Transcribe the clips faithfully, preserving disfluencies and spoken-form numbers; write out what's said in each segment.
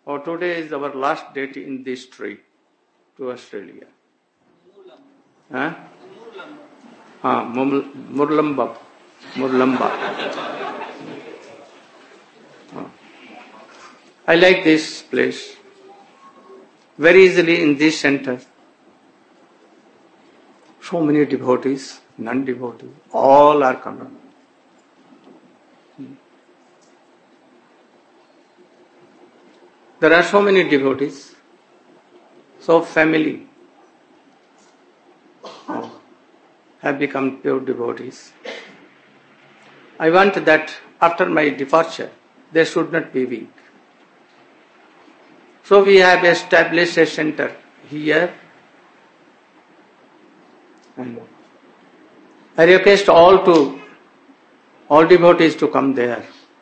or today is our last date in this trip to Australia. Huh? Ah, Murlamba. Murlamba. Oh. I like this place. Very easily in this center. So many devotees, non-devotees, all are coming. There are so many devotees, so family oh, have become pure devotees. I want that after my departure, they should not be weak. So we have established a center here. And I request all to, all devotees to come there.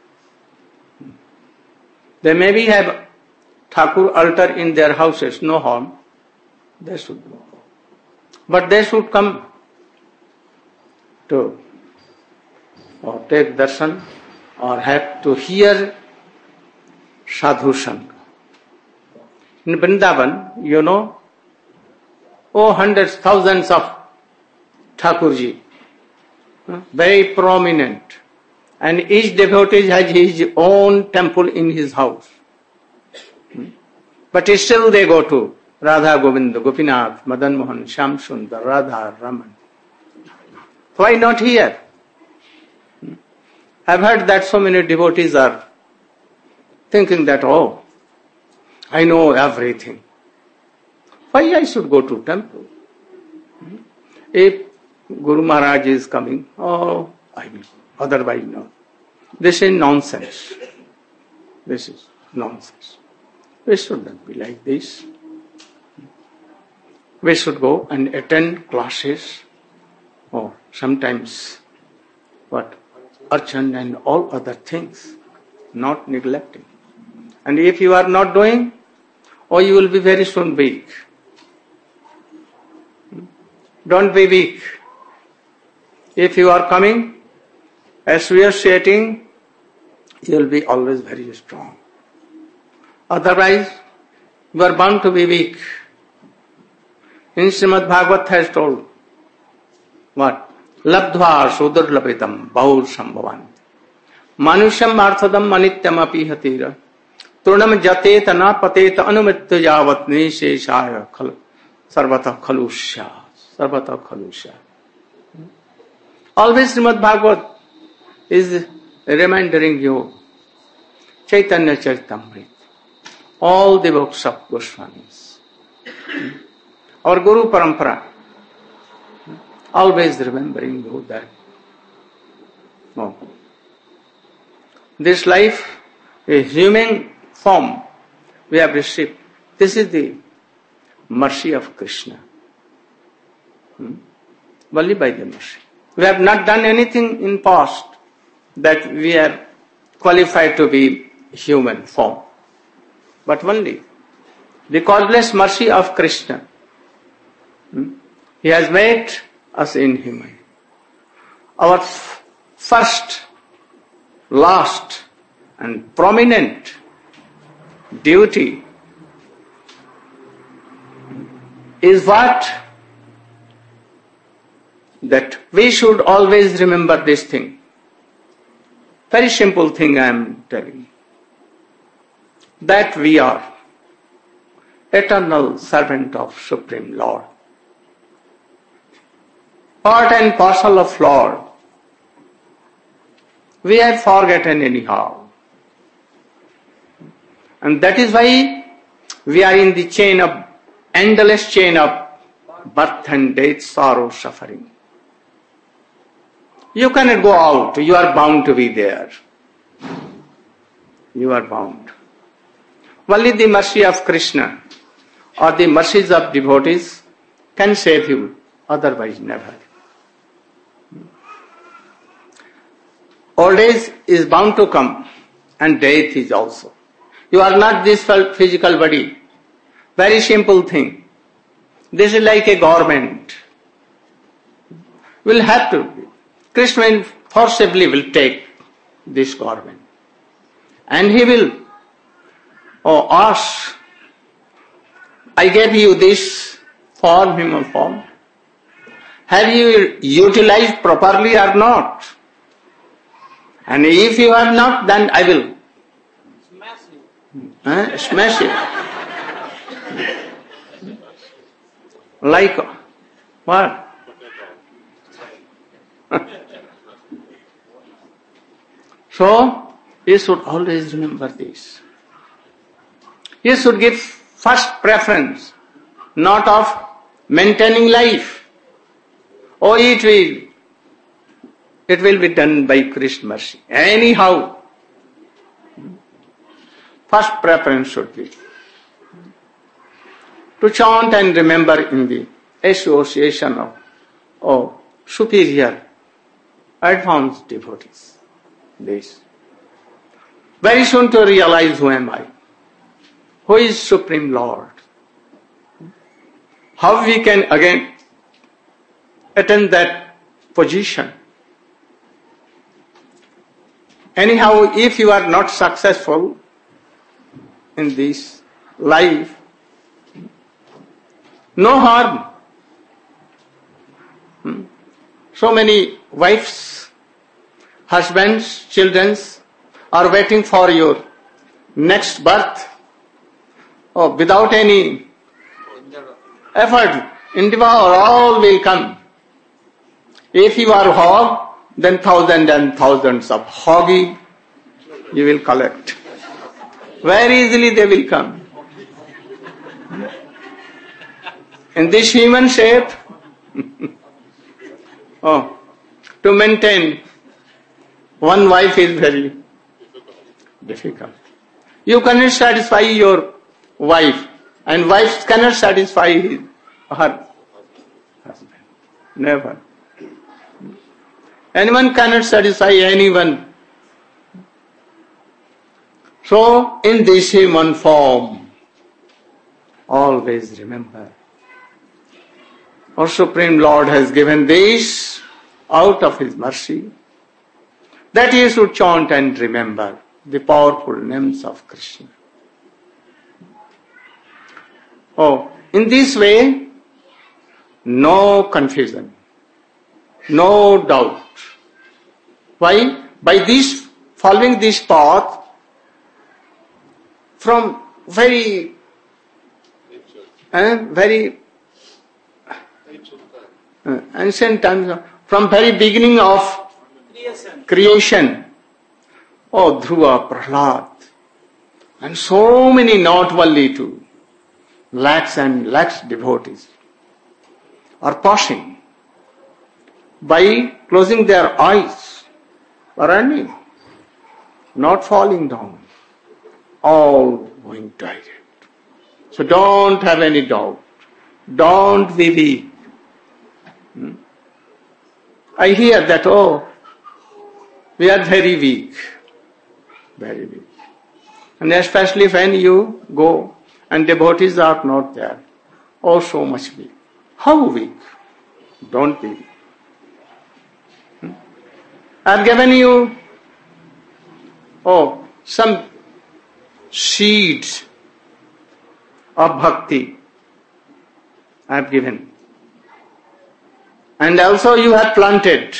They maybe have Thakur altar in their houses, no harm. They should go. But they should come to or take darshan or have to hear sadhu sangha. In Vrindavan, you know, oh, hundreds, thousands of Thakurji, very prominent. And each devotee has his own temple in his house. But still they go to Radha Govinda, Gopinath, Madan Mohan, Shyam Sundar, Radha, Raman. Why not here? I've heard that so many devotees are thinking that, oh, I know everything. Why I should go to temple? If Guru Maharaj is coming, oh, I will. Otherwise, no. This is nonsense. This is nonsense. We should not be like this. We should go and attend classes, or sometimes what? Archan and all other things, not neglecting. And if you are not doing, oh, you will be very soon weak. Don't be weak. If you are coming, associating, you will be always very strong. Otherwise, you are bound to be weak. In Srimad Bhagavat has told, what? Labdhva sudurlapitam bahur sambhavan. Manusham arthadam manityam api hatira. Turnam jate tana patet anumitya javat nisheshaya khal sarvata khalusya. Sarvata khalusya. Always Srimad Bhagavat is reminding you Chaitanya Charitamrita, all the books of Goswamis. Our Guru Parampara, always remembering you that no. This life, a human form we have received. This is the mercy of Krishna. Hmm? Only by the mercy. We have not done anything in past that we are qualified to be human form. But only the causeless mercy of Krishna. Hmm? He has made us inhuman. Our f- first, last and prominent duty is what? That we should always remember this thing. Very simple thing I am telling you. That we are eternal servant of Supreme Lord. Part and parcel of Lord. We have forgotten anyhow. And that is why we are in the chain of, endless chain of birth and death, sorrow, suffering. You cannot go out. You are bound to be there. You are bound. Only the mercy of Krishna or the mercies of devotees can save you. Otherwise, never. Old age is bound to come, and death is also. You are not this physical body. Very simple thing. This is like a garment. Will have to be. Krishna forcibly will take this garment. And he will or ask, I gave you this form, human form. Have you utilized properly or not? And if you have not, then I will Smash you. eh, smash it. Like what? So, you should always remember this. You should give first preference, not of maintaining life. Oh, it will, it will be done by Krishna's mercy. Anyhow, first preference should be to chant and remember in the association of, of superior, advanced devotees. This. Very soon to realize who am I, who is Supreme Lord, how we can again attain that position. Anyhow, if you are not successful in this life, no harm. Hmm? So many wives, husbands, children are waiting for your next birth. Oh, without any effort, endeavor, all will come. If you are hog, then thousands and thousands of hoggy you will collect. Very easily they will come. In this human shape, oh, to maintain one wife is very difficult. You cannot satisfy your wife, and wife cannot satisfy his, her husband. Never. Anyone cannot satisfy anyone. So, in this human form, always remember, our Supreme Lord has given this out of His mercy, that you should chant and remember the powerful names of Krishna. Oh, in this way, no confusion, no doubt. Why? By this, following this path, from very, uh, very uh, ancient times, from very beginning of Creation. creation, oh, Dhruva, Prahlad, and so many, not only two, lakhs and lakhs devotees are passing by closing their eyes, running, not falling down, all going direct. So don't have any doubt. Don't be weak. Hmm? I hear that, oh, we are very weak. Very weak. And especially when you go and devotees are not there. Oh, so much weak. How weak? Don't be weak. Hmm? I have given you, oh, some seeds of bhakti. I have given. And also you have planted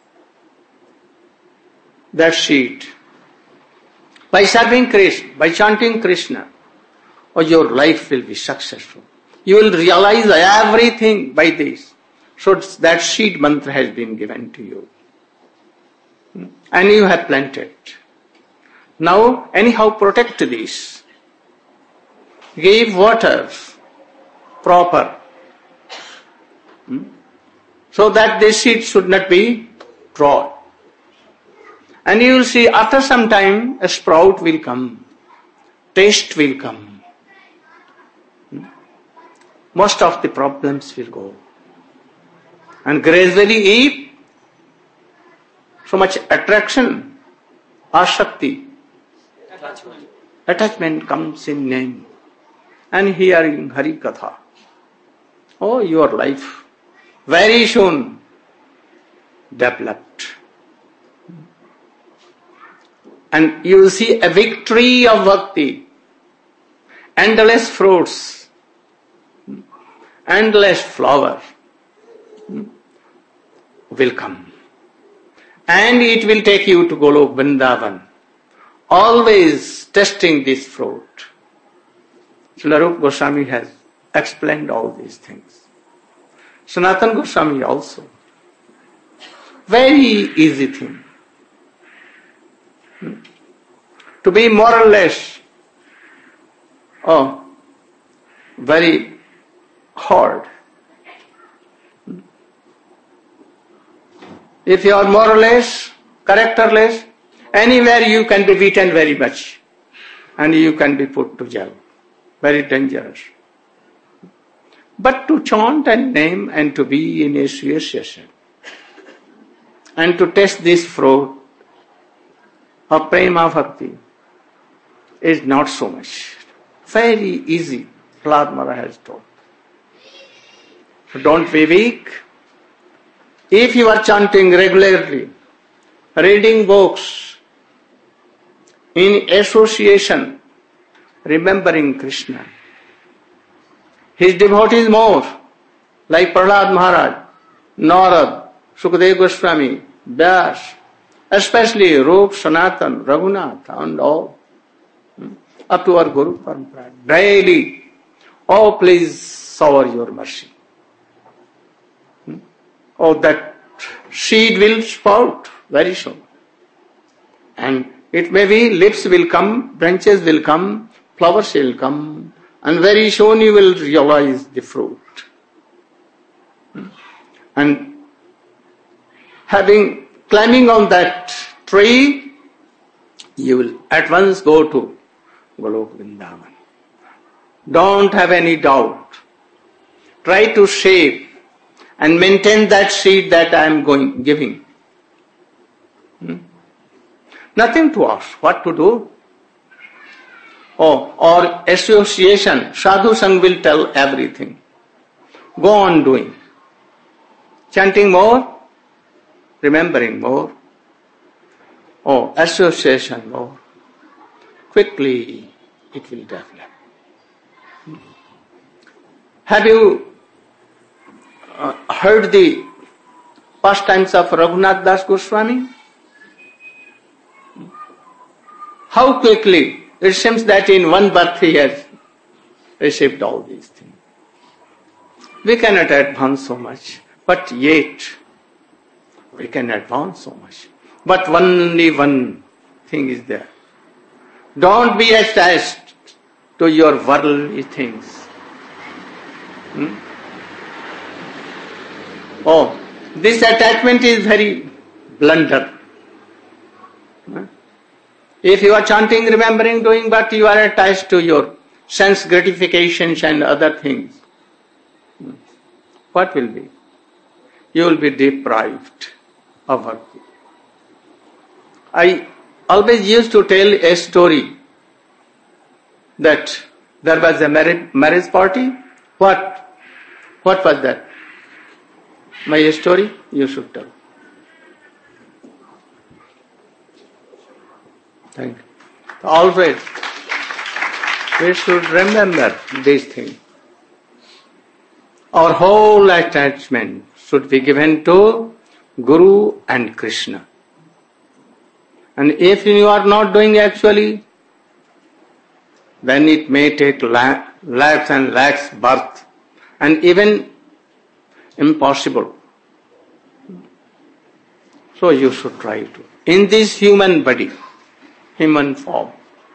that seed. By serving Krishna, by chanting Krishna, or your life will be successful. You will realize everything by this. So that seed mantra has been given to you. And you have planted. Now, anyhow, protect this. Give water proper. So that this seed should not be dry. And you will see after some time a sprout will come. Taste will come. Most of the problems will go. And gradually if so much attraction, ashakti, Attachment. attachment comes in name and hearing Hari Katha. Oh, your life very soon developed. And you will see a victory of bhakti endless fruits, endless flower will come. And it will take you to Golok Vrindavan, always testing this fruit. Srila Rupa Goswami has explained all these things. Sanatana Goswami also. Very easy thing. To be more or less, oh, very hard. If you are more or less characterless, anywhere you can be beaten very much and you can be put to jail. Very dangerous. But to chant and name and to be in association and to taste this fruit of prema bhakti is not so much. Very easy, Prahlad Maharaj has told. So don't be weak. If you are chanting regularly, reading books, in association, remembering Krishna, his devotees more, like Prahlad Maharaj, Narad, Sukadeva Goswami, Vyas, especially Rup, Sanatan, Raghunath, and all, up to our Guru Parampara, daily, oh please shower your mercy. Oh, that seed will sprout very soon. And it may be leaves will come, branches will come, flowers will come, and very soon you will realize the fruit. And having climbing on that tree, you will at once go to Golok Vrindavan. Don't have any doubt. Try to save and maintain that seed that I am going giving. Hmm? Nothing to ask. What to do? Oh, or association. Sadhu Sangh will tell everything. Go on doing. Chanting more, remembering more. Oh, association more. Quickly it will develop. Have you uh, heard the pastimes of Raghunath Das Goswami? How quickly, it seems that in one birth he has received all these things. We cannot advance so much, but yet we can advance so much. But only one thing is there. Don't be attached to your worldly things. Hmm? Oh, this attachment is very blunder. Huh? If you are chanting, remembering, doing, but you are attached to your sense gratifications and other things, what will be? You will be deprived of bhakti. I always used to tell a story that there was a marriage, marriage party. What? What was that? My story? You should tell. Thank you. Always, we should remember this thing. Our whole attachment should be given to Guru and Krishna. And if you are not doing actually, then it may take lakhs and lakhs birth, and even impossible. So you should try to. In this human body, human form,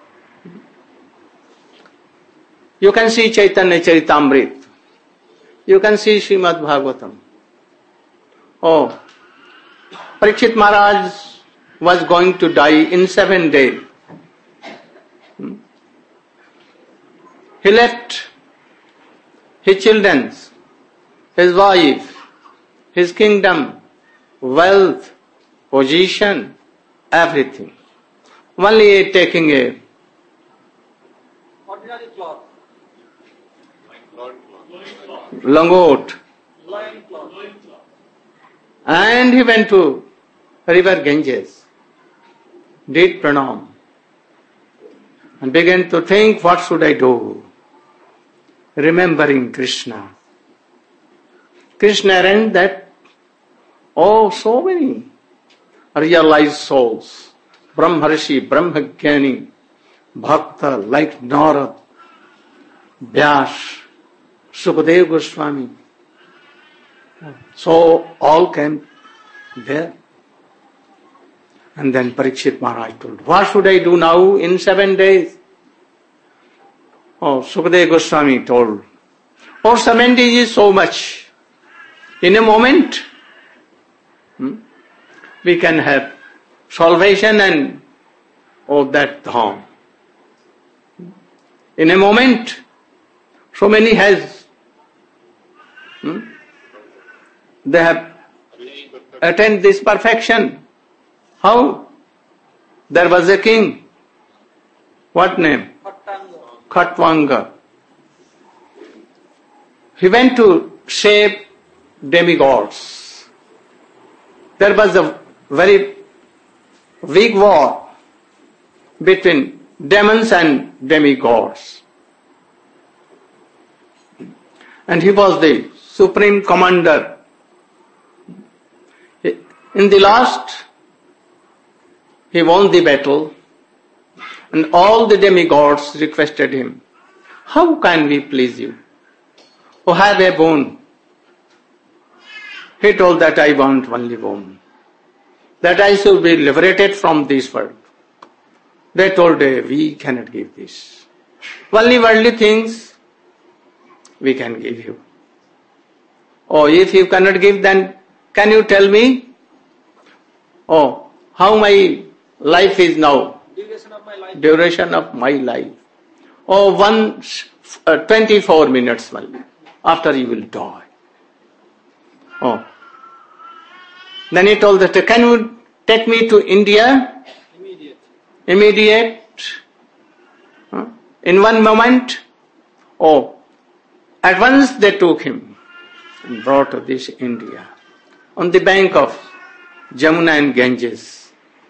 you can see Chaitanya Charitamrita, you can see Srimad Bhagavatam. Oh, Parikshit Maharaj was going to die in seven days. He left his children, his wife, his kingdom, wealth, position, everything. Only taking a ordinary cloth, langot, loin cloth, and he went to river Ganges, did pranam, and began to think, what should I do? remembering Krishna. Krishna arranged that, oh, so many realized souls, Brahmarshi, Brahmagyani, Bhakta like Narad, Vyas, Sukadeva Goswami. So all came there. And then Parikshit Maharaj told, what should I do now in seven days? Oh, Sukadeva Goswami told, oh, seven days is so much. In a moment, hmm, we can have salvation and oh, that dham. In a moment, so many has, hmm, they have attained this perfection. How? There was a king. What name? Khatvanga. He went to save demigods. There was a very big war between demons and demigods. And he was the supreme commander. In the last, he won the battle, and all the demigods requested him, how can we please you? Oh, have a boon. He told that I want only boon, that I should be liberated from this world. They told, we cannot give this. Only worldly things we can give you. Oh, if you cannot give, then can you tell me? Oh, how my life is now? Duration of my life. Duration of my life. Oh, one, uh, twenty-four minutes only. After you will die. Oh. Then he told that, can you take me to India? Immediate. Immediate. Huh? In one moment. Oh. At once they took him and brought to this India. On the bank of Jamuna and Ganges.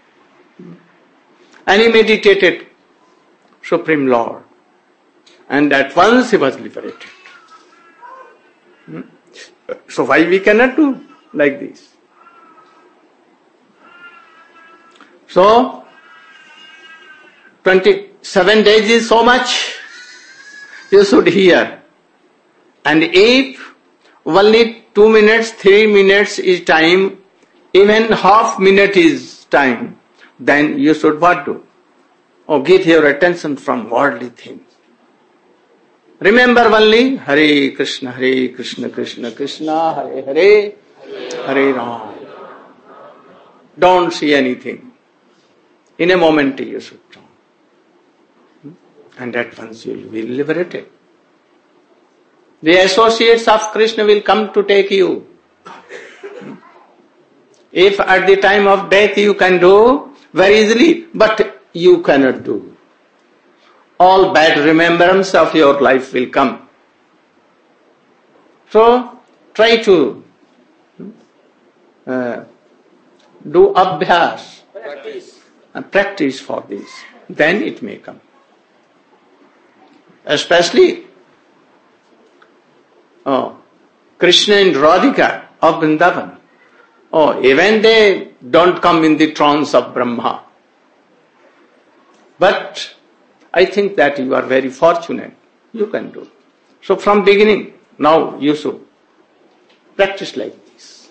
And he meditated, Supreme Lord. And at once he was liberated. Hmm? So why we cannot do like this? So, twenty-seven days is so much. You should hear. And if only two minutes, three minutes is time, even half minute is time, then you should what do? Or get your attention from worldly things. Remember only Hare Krishna, Hare Krishna, Krishna Krishna, Hare Hare, Hare Ram. Don't see anything. In a moment you should know. And at once you will be liberated. The associates of Krishna will come to take you. If at the time of death you can do very easily, but you cannot do. All bad remembrance of your life will come. So, try to uh, do abhyas, Practice. and practice for this. Then it may come. Especially, oh, Krishna and Radhika of Vrindavan. Oh, even they don't come in the trance of Brahma. But I think that you are very fortunate. You can do. So from beginning, now you should practice like this.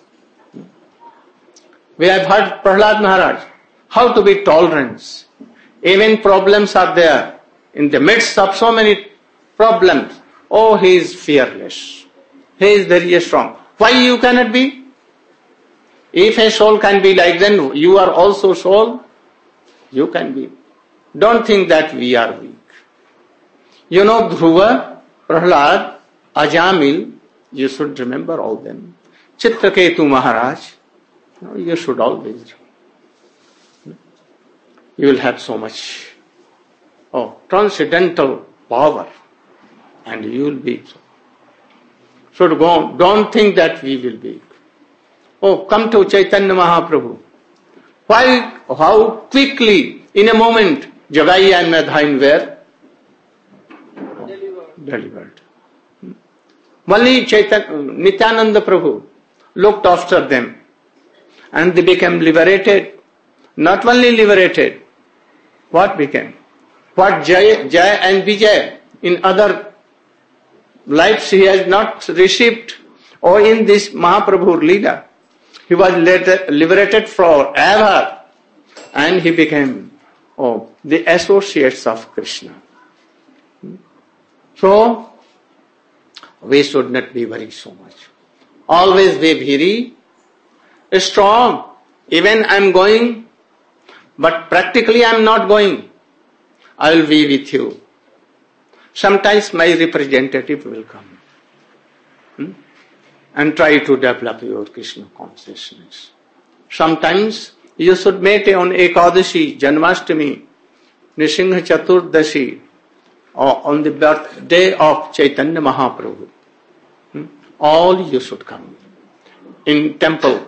We have heard Prahlad Maharaj, how to be tolerant. Even problems are there. In the midst of so many problems, oh, he is fearless. He is very strong. Why you cannot be? If a soul can be like, then you are also soul. You can be. Don't think that we are weak. You know Dhruva, Prahlad, Ajamil, you should remember all them. Chitraketu Maharaj, you should always remember. You will have so much oh, transcendental power and you will be so. So go, don't think that we will be. Oh, come to Chaitanya Mahaprabhu. Why, how quickly, in a moment, Jagai and Madhain were Delivered. delivered. Only Chaitanya, Nityananda Prabhu looked after them and they became liberated. Not only liberated, what became? What Jaya, Jaya and Vijay in other lives he has not received, or in this Mahaprabhu Leela, he was later liberated forever and he became oh, the associates of Krishna. So, we should not be worried so much. Always be very strong. Even I am going, but practically I am not going. I will be with you. Sometimes my representative will come hmm? and try to develop your Krishna consciousness. Sometimes you should meet on Ekadashi, Janmashtami, Nisingha Chaturdashi, or on the birthday of Chaitanya Mahaprabhu. Hmm? All you should come in temple.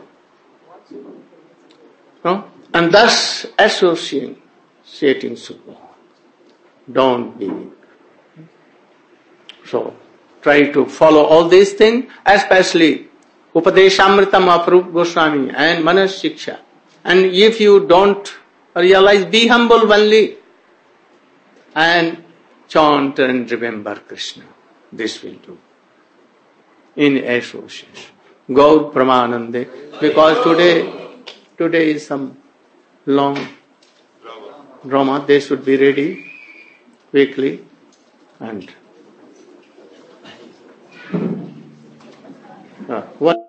No? And thus associating should be. Don't be weak. So, try to follow all these things, especially Upadeshamrita Mahaprabhu Goswami and Manas Shiksha. And if you don't realize, be humble only and chant and remember Krishna. This will do. In association. Gaur Pramanande. Because today, today is some long drama. They should be ready quickly. And uh, what